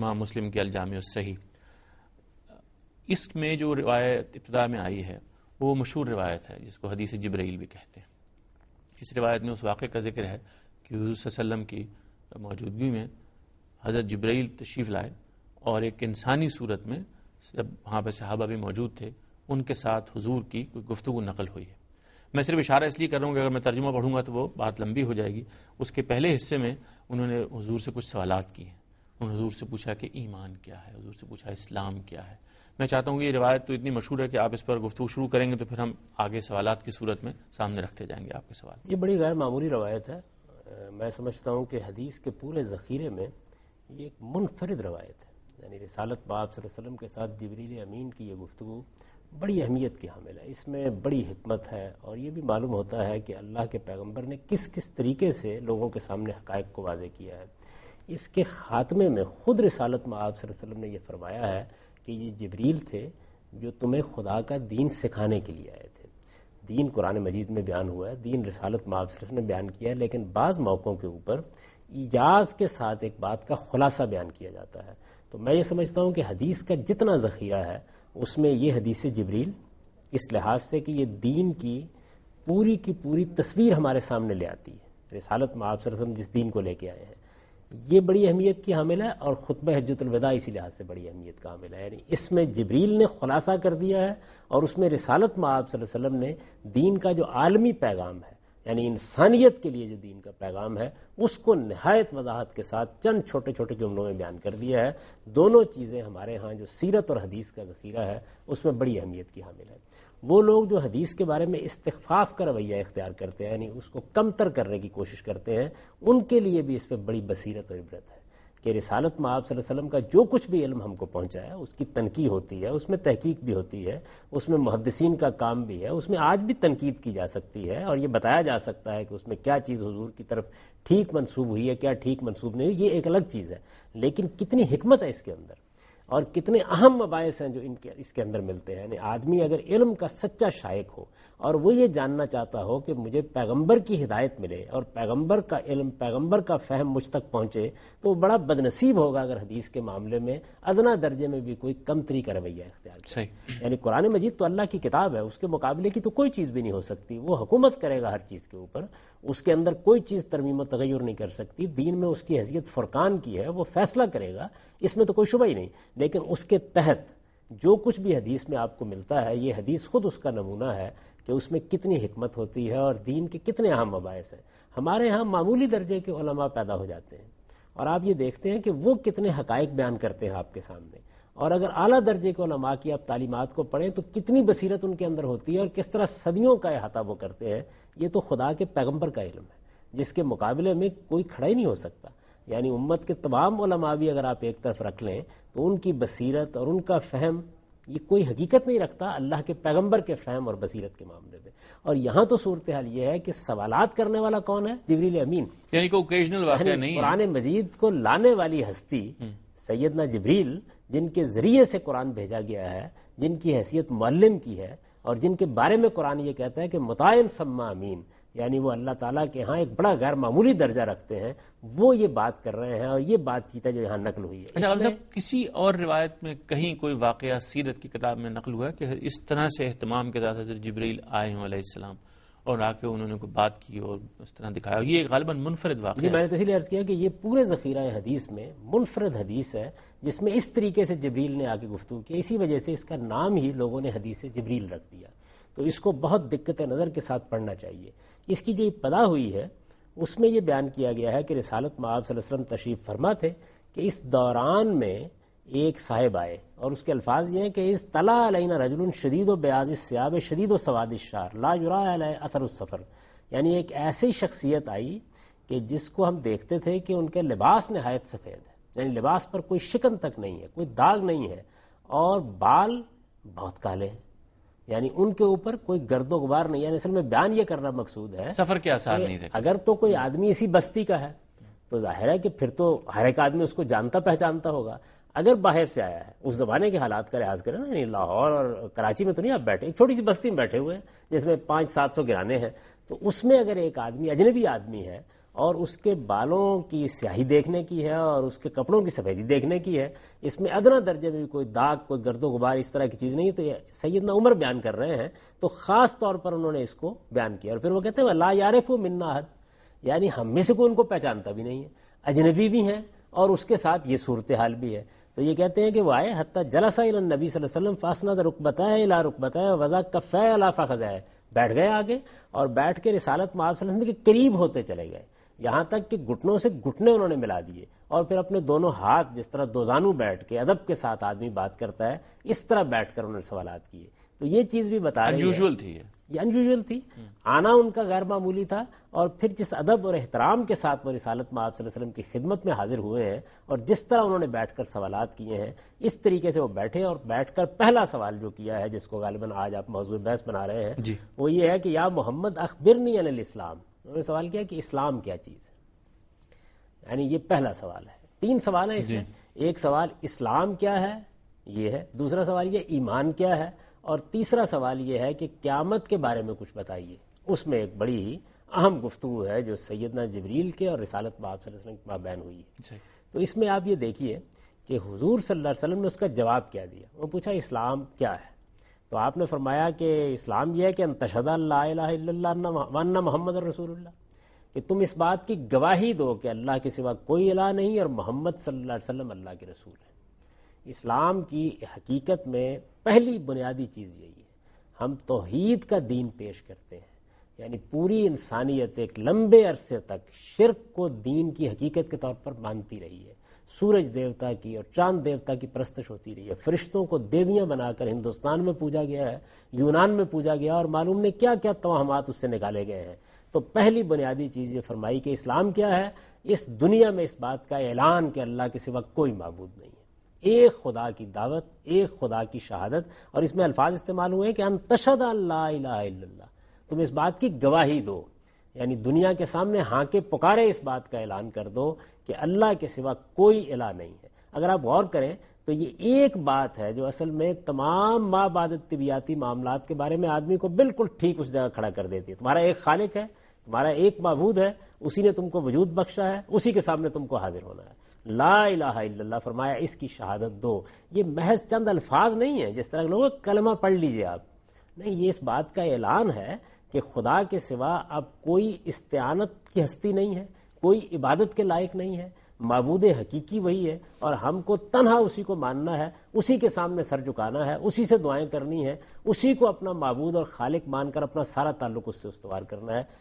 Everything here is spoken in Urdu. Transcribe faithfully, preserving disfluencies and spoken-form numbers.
امام مسلم کی الجامع الصحیح، اس میں جو روایت ابتدا میں آئی ہے وہ مشہور روایت ہے جس کو حدیث جبرائیل بھی کہتے ہیں۔ اس روایت میں اس واقعے کا ذکر ہے کہ حضور صلی اللہ علیہ وسلم کی موجودگی میں حضرت جبرائیل تشریف لائے اور ایک انسانی صورت میں، جب وہاں پہ صحابہ بھی موجود تھے، ان کے ساتھ حضور کی کوئی گفتگو نقل ہوئی ہے۔ میں صرف اشارہ اس لیے کر رہا ہوں کہ اگر میں ترجمہ پڑھوں گا تو وہ بات لمبی ہو جائے گی۔ اس کے پہلے حصے میں انہوں نے حضور سے کچھ سوالات کیے ہیں، انہوں نے حضور سے پوچھا کہ ایمان کیا ہے، حضور سے پوچھا اسلام کیا ہے۔ میں چاہتا ہوں کہ یہ روایت تو اتنی مشہور ہے کہ آپ اس پر گفتگو شروع کریں گے تو پھر ہم آگے سوالات کی صورت میں سامنے رکھتے جائیں گے آپ کے سوال۔ یہ بڑی غیر معمولی روایت ہے۔ میں سمجھتا ہوں کہ حدیث کے پورے ذخیرے میں یہ ایک منفرد روایت ہے، یعنی رسالت باب صلی اللہ علیہ وسلم کے ساتھ جبریل امین کی یہ گفتگو بڑی اہمیت کی حامل ہے۔ اس میں بڑی حکمت ہے اور یہ بھی معلوم ہوتا ہے کہ اللہ کے پیغمبر نے کس کس طریقے سے لوگوں کے سامنے حقائق کو واضح کیا ہے۔ اس کے خاتمے میں خود رسالت مآب صلی اللہ علیہ وسلم نے یہ فرمایا ہے کہ یہ جبریل تھے جو تمہیں خدا کا دین سکھانے کے لیے آئے تھے۔ دین قرآن مجید میں بیان ہوا ہے، دین رسالت مآب صلی اللہ علیہ وسلم نے بیان کیا ہے، لیکن بعض موقعوں کے اوپر ایجاز کے ساتھ ایک بات کا خلاصہ بیان کیا جاتا ہے۔ تو میں یہ سمجھتا ہوں کہ حدیث کا جتنا ذخیرہ ہے اس میں یہ حدیث جبریل اس لحاظ سے کہ یہ دین کی پوری کی پوری تصویر ہمارے سامنے لے آتی ہے۔ رسالت مآب صلی اللہ علیہ وسلم جس دین کو لے کے آئے ہیں یہ بڑی اہمیت کی حامل ہے، اور خطبہ حجۃ الوداع اسی لحاظ سے بڑی اہمیت کا حامل ہے۔ یعنی اس میں جبریل نے خلاصہ کر دیا ہے اور اس میں رسالت مآب صلی اللہ علیہ وسلم نے دین کا جو عالمی پیغام ہے، یعنی انسانیت کے لیے جو دین کا پیغام ہے، اس کو نہایت وضاحت کے ساتھ چند چھوٹے چھوٹے جملوں میں بیان کر دیا ہے۔ دونوں چیزیں ہمارے ہاں جو سیرت اور حدیث کا ذخیرہ ہے اس میں بڑی اہمیت کی حامل ہے۔ وہ لوگ جو حدیث کے بارے میں استخفاف کا رویہ اختیار کرتے ہیں، یعنی اس کو کمتر کرنے کی کوشش کرتے ہیں، ان کے لیے بھی اس پہ بڑی بصیرت اور عبرت ہے کہ رسالت مآب صلی اللہ علیہ وسلم کا جو کچھ بھی علم ہم کو پہنچا ہے اس کی تنقیح ہوتی ہے، اس میں تحقیق بھی ہوتی ہے، اس میں محدثین کا کام بھی ہے، اس میں آج بھی تنقید کی جا سکتی ہے اور یہ بتایا جا سکتا ہے کہ اس میں کیا چیز حضور کی طرف ٹھیک منسوب ہوئی ہے، کیا ٹھیک منسوب نہیں ہوئی، یہ ایک الگ چیز ہے۔ لیکن کتنی حکمت ہے اس کے اندر اور کتنے اہم مباحث ہیں جو ان کے اس کے اندر ملتے ہیں۔ یعنی آدمی اگر علم کا سچا شائق ہو اور وہ یہ جاننا چاہتا ہو کہ مجھے پیغمبر کی ہدایت ملے اور پیغمبر کا علم، پیغمبر کا فہم مجھ تک پہنچے، تو وہ بڑا بدنصیب ہوگا اگر حدیث کے معاملے میں ادنا درجے میں بھی کوئی کمتری کا رویہ اختیار کرے۔ یعنی قرآن مجید تو اللہ کی کتاب ہے، اس کے مقابلے کی تو کوئی چیز بھی نہیں ہو سکتی، وہ حکومت کرے گا ہر چیز کے اوپر، اس کے اندر کوئی چیز ترمیم و تغیر نہیں کر سکتی۔ دین میں اس کی حیثیت فرقان کی ہے، وہ فیصلہ کرے گا، اس میں تو کوئی شبہ ہی نہیں۔ لیکن اس کے تحت جو کچھ بھی حدیث میں آپ کو ملتا ہے، یہ حدیث خود اس کا نمونہ ہے کہ اس میں کتنی حکمت ہوتی ہے اور دین کے کتنے اہم مباحث ہیں۔ ہمارے ہاں معمولی درجے کے علماء پیدا ہو جاتے ہیں اور آپ یہ دیکھتے ہیں کہ وہ کتنے حقائق بیان کرتے ہیں آپ کے سامنے، اور اگر اعلیٰ درجے کے علماء کی آپ تعلیمات کو پڑھیں تو کتنی بصیرت ان کے اندر ہوتی ہے اور کس طرح صدیوں کا احاطہ وہ کرتے ہیں۔ یہ تو خدا کے پیغمبر کا علم ہے جس کے مقابلے میں کوئی کھڑا ہی نہیں ہو سکتا۔ یعنی امت کے تمام علماء بھی اگر آپ ایک طرف رکھ لیں تو ان کی بصیرت اور ان کا فہم یہ کوئی حقیقت نہیں رکھتا اللہ کے پیغمبر کے فہم اور بصیرت کے معاملے میں۔ اور یہاں تو صورتحال یہ ہے کہ سوالات کرنے والا کون ہے؟ جبریل امین، یعنی کوئی اوکیجنل واقعہ نہیں ہے۔ قرآن مجید کو لانے والی ہستی سیدنا جبریل، جن کے ذریعے سے قرآن بھیجا گیا ہے، جن کی حیثیت معلم کی ہے اور جن کے بارے میں قرآن یہ کہتا ہے کہ مطاعن ثم امین، یعنی وہ اللہ تعالیٰ کے ہاں ایک بڑا غیر معمولی درجہ رکھتے ہیں، وہ یہ بات کر رہے ہیں اور یہ بات چیت ہے جو یہاں نقل ہوئی ہے۔ اچھا صاحب، کسی اور روایت میں کہیں کوئی واقعہ سیرت کی کتاب میں نقل ہوا ہے کہ اس طرح سے اہتمام کے ساتھ حضرت جبریل آئے ہوں علیہ السلام اور آ کے انہوں نے کوئی بات کی اور اس طرح دکھایا؟ یہ غالباً منفرد واقعہ جی، ہے۔ میں نے تو اس لیے عرض کیا کہ یہ پورے ذخیرہ حدیث میں منفرد حدیث ہے جس میں اس طریقے سے جبریل نے آ کے گفتگو کی، اسی وجہ سے اس کا نام ہی لوگوں نے حدیث جبریل رکھ دیا۔ تو اس کو بہت دقت نظر کے ساتھ پڑھنا چاہیے۔ اس کی جو ابتدا ہوئی ہے اس میں یہ بیان کیا گیا ہے کہ رسالت مآب صلی اللہ علیہ وسلم تشریف فرما تھے کہ اس دوران میں ایک صاحب آئے اور اس کے الفاظ یہ ہیں کہ اس طلع علینا رجل شدید و بیاض الثیاب شدید و سواد الشعر لا یرا علیہ اثر السفر، یعنی ایک ایسی شخصیت آئی کہ جس کو ہم دیکھتے تھے کہ ان کے لباس نہایت سفید ہے، یعنی لباس پر کوئی شکن تک نہیں ہے، کوئی داغ نہیں ہے، اور بال بہت کالے ہیں، یعنی ان کے اوپر کوئی گرد و غبار نہیں ہے۔ یعنی اصل میں بیان یہ کرنا مقصود ہے سفر کے آثار نہیں تھے۔ اگر تو کوئی آدمی اسی بستی کا ہے تو ظاہر ہے کہ پھر تو ہر ایک آدمی اس کو جانتا پہچانتا ہوگا۔ اگر باہر سے آیا ہے، اس زمانے کے حالات کا لحاظ کریں نا، یعنی لاہور اور کراچی میں تو نہیں آپ بیٹھے، ایک چھوٹی سی بستی میں بیٹھے ہوئے ہیں جس میں پانچ سات سو گرانے ہیں، تو اس میں اگر ایک آدمی اجنبی آدمی ہے اور اس کے بالوں کی سیاہی دیکھنے کی ہے اور اس کے کپڑوں کی سفیدی دیکھنے کی ہے، اس میں ادنا درجے میں بھی کوئی داغ، کوئی گرد و غبار اس طرح کی چیز نہیں ہے. تو یہ سیدنا عمر بیان کر رہے ہیں تو خاص طور پر انہوں نے اس کو بیان کیا. اور پھر وہ کہتے ہیں لا یعرف منا احد، یعنی ہم میں سے کوئی ان کو پہچانتا بھی نہیں ہے، اجنبی بھی ہیں اور اس کے ساتھ یہ صورتحال بھی ہے. تو یہ کہتے ہیں کہ وہ آئے حتی جلس الی النبی صلی اللہ علیہ وسلم فاسند رکبتہ الی رکبتہ وضع کفہ الی فخذہ، بیٹھ گئے آگے اور بیٹھ کے رسالت میں آپ صلی اللہ علیہ وسلم کے قریب ہوتے چلے گئے، یہاں تک کہ گھٹنوں سے گھٹنے انہوں نے ملا دیے، اور پھر اپنے دونوں ہاتھ جس طرح دوزانو بیٹھ کے ادب کے ساتھ آدمی بات کرتا ہے اس طرح بیٹھ کر انہوں نے سوالات کیے. تو یہ چیز بھی بتا رہی ہے انیوژول تھی، یہ انیوژول تھی، آنا ان کا غیر معمولی تھا. اور پھر جس ادب اور احترام کے ساتھ وہ رسالت میں آپ صلی اللہ علیہ وسلم کی خدمت میں حاضر ہوئے ہیں اور جس طرح انہوں نے بیٹھ کر سوالات کیے ہیں، اس طریقے سے وہ بیٹھے اور بیٹھ کر پہلا سوال جو کیا ہے جس کو غالباً آج آپ موضوع بحث بنا رہے ہیں جی. وہ یہ ہے کہ یا محمد اخبرنی عن الاسلام. انہوں نے سوال کیا کہ اسلام کیا چیز ہے، یعنی یہ پہلا سوال ہے. تین سوال ہیں اس میں. ایک سوال اسلام کیا ہے یہ ہے، دوسرا سوال یہ ایمان کیا ہے، اور تیسرا سوال یہ ہے کہ قیامت کے بارے میں کچھ بتائیے. اس میں ایک بڑی ہی اہم گفتگو ہے جو سیدنا جبریل کے اور رسالت باب صلی اللہ علیہ وسلم کے مابین ہوئی ہے. تو اس میں آپ یہ دیکھیے کہ حضور صلی اللہ علیہ وسلم نے اس کا جواب کیا دیا. وہ پوچھا اسلام کیا ہے، تو آپ نے فرمایا کہ اسلام یہ ہے کہ ان تشہد ان لا الہ الا اللہ وان محمد رسول اللہ، کہ تم اس بات کی گواہی دو کہ اللہ کے سوا کوئی الہ نہیں اور محمد صلی اللہ علیہ وسلم اللہ کے رسول ہیں. اسلام کی حقیقت میں پہلی بنیادی چیز یہی ہے، ہم توحید کا دین پیش کرتے ہیں، یعنی پوری انسانیت ایک لمبے عرصے تک شرک کو دین کی حقیقت کے طور پر مانتی رہی ہے. سورج دیوتا کی اور چاند دیوتا کی پرستش ہوتی رہی ہے، فرشتوں کو دیویاں بنا کر ہندوستان میں پوجا گیا ہے، یونان میں پوجا گیا، اور معلوم نہیں کیا کیا توہمات اس سے نکالے گئے ہیں. تو پہلی بنیادی چیز یہ فرمائی کہ اسلام کیا ہے، اس دنیا میں اس بات کا اعلان کہ اللہ کے سوا کوئی معبود نہیں ہے، ایک خدا کی دعوت، ایک خدا کی شہادت. اور اس میں الفاظ استعمال ہوئے کہ ان تشہد ان لا الہ الا اللہ، تم اس بات کی گواہی دو، یعنی دنیا کے سامنے ہاں کے پکارے اس بات کا اعلان کر دو کہ اللہ کے سوا کوئی الہ نہیں ہے. اگر آپ غور کریں تو یہ ایک بات ہے جو اصل میں تمام ما بعد طبیعتی معاملات کے بارے میں آدمی کو بالکل ٹھیک اس جگہ کھڑا کر دیتی ہے. تمہارا ایک خالق ہے، تمہارا ایک معبود ہے، اسی نے تم کو وجود بخشا ہے، اسی کے سامنے تم کو حاضر ہونا ہے. لا الہ الا اللہ فرمایا، اس کی شہادت دو. یہ محض چند الفاظ نہیں ہیں جس طرح لوگوں کلمہ پڑھ لیجئے آپ، نہیں، یہ اس بات کا اعلان ہے کہ خدا کے سوا اب کوئی استعانت کی ہستی نہیں ہے، کوئی عبادت کے لائق نہیں ہے، معبود حقیقی وہی ہے، اور ہم کو تنہا اسی کو ماننا ہے، اسی کے سامنے سر جھکانا ہے، اسی سے دعائیں کرنی ہے، اسی کو اپنا معبود اور خالق مان کر اپنا سارا تعلق اس سے استوار کرنا ہے.